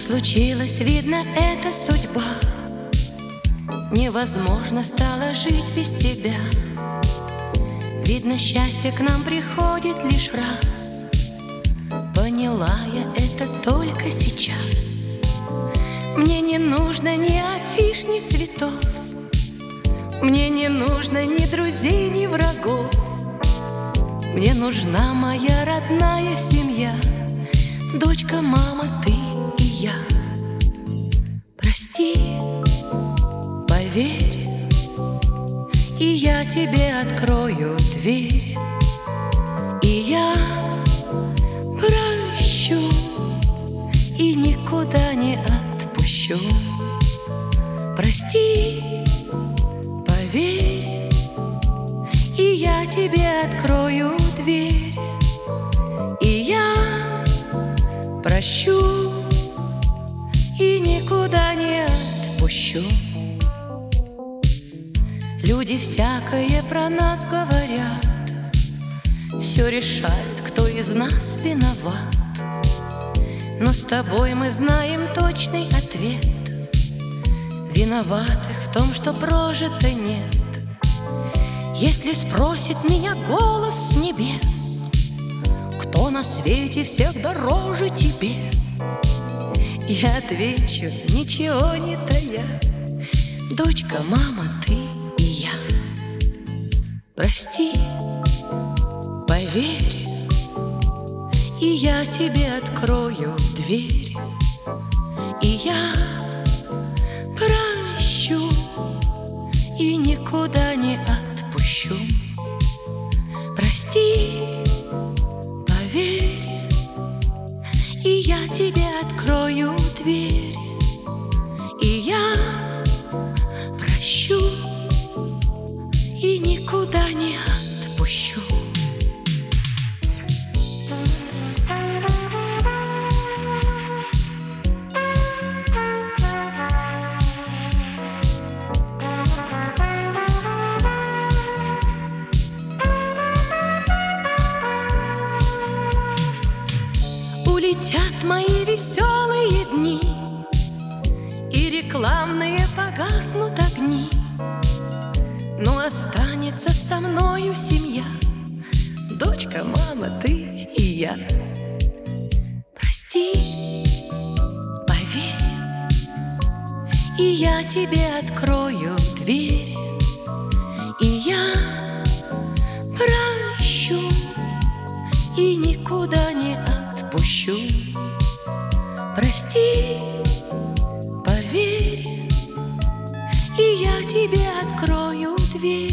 случилось, видно, это судьба. Невозможно стало жить без тебя. Видно, счастье к нам приходит лишь раз. Поняла я это только сейчас. Мне не нужно ни афиш, ни цветов. Мне не нужно ни друзей, ни врагов. Мне нужна моя родная семья. Дочка, мама, ты и я. Прости, поверь, и я тебе открою дверь. И я прощу, и никуда не отпущу. Прости, поверь, и я тебе открою дверь. И я прощу, и никуда не отпущу. Люди всякое про нас говорят, все решает, кто из нас виноват. Но с тобой мы знаем точный ответ. Виноватых в том, что прожито нет. Если спросит меня голос с небес, кто на свете всех дороже тебе, я отвечу, ничего не тая. Дочка, мама, ты и я. Прости, поверь, и я тебе открою дверь. И я прощу, и никуда не отпущу. Прости, поверь, и я тебе открою дверь. И я прощу, и никуда не отпущу. Улетят мои веселые дни, и рекламные погаснут огни, но останется со мною семья. Дочка, мама, ты и я. Прости, поверь, и я тебе открою дверь. И я прощу, и никуда не отпущу. Прости, поверь, и я тебе открою дверь.